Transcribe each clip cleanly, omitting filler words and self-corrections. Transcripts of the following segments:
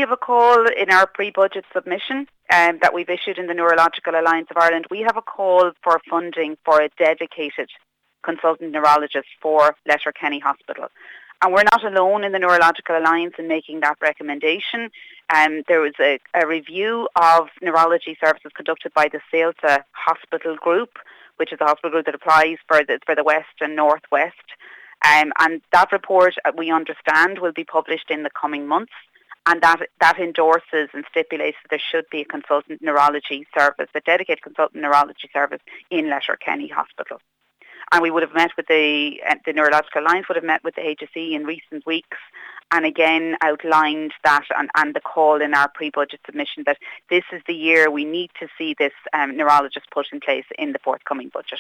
have a call in our pre-budget submission that we've issued in the Neurological Alliance of Ireland. We have a call for funding for a dedicated consultant neurologist for Letterkenny Hospital. And we're not alone in the Neurological Alliance in making that recommendation. There was a review of neurology services conducted by the Célta Hospital Group, which is a hospital group that applies for the West and North West. And that report, we understand, will be published in the coming months. And that endorses and stipulates that there should be a consultant neurology service, a dedicated consultant neurology service in Letterkenny Hospital. And we would have met with the Neurological Alliance, would have met with the HSE in recent weeks, and again outlined that and the call in our pre-budget submission that this is the year we need to see this neurologist put in place in the forthcoming budget.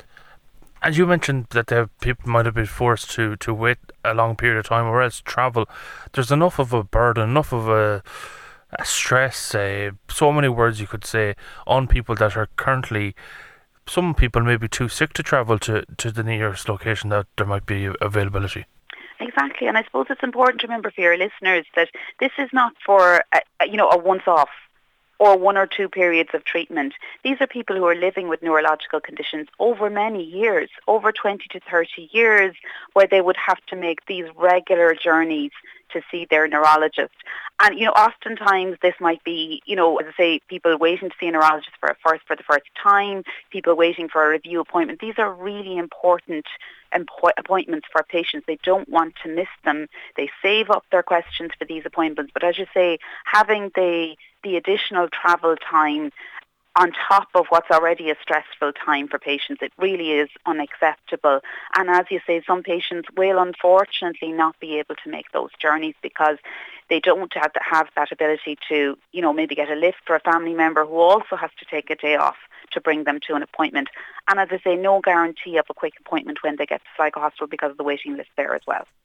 As you mentioned that people might have been forced to wait a long period of time or else travel, there's enough of a burden, enough of a stress, so many words you could say, on people that are currently, some people may be too sick to travel to the nearest location that there might be availability. Exactly, and I suppose it's important to remember for your listeners that this is not for a once-off or 1 or 2 periods of treatment. These are people who are living with neurological conditions over many years, over 20 to 30 years, where they would have to make these regular journeys to see their neurologist. And, oftentimes this might be, as I say, people waiting to see a neurologist for the first time, people waiting for a review appointment. These are really important appointments for patients. They don't want to miss them. They save up their questions for these appointments. But as you say, having the additional travel time on top of what's already a stressful time for patients, it really is unacceptable. And as you say, some patients will unfortunately not be able to make those journeys because they don't have that ability to, maybe get a lift for a family member who also has to take a day off to bring them to an appointment. And as I say, no guarantee of a quick appointment when they get to Sligo Hospital because of the waiting list there as well.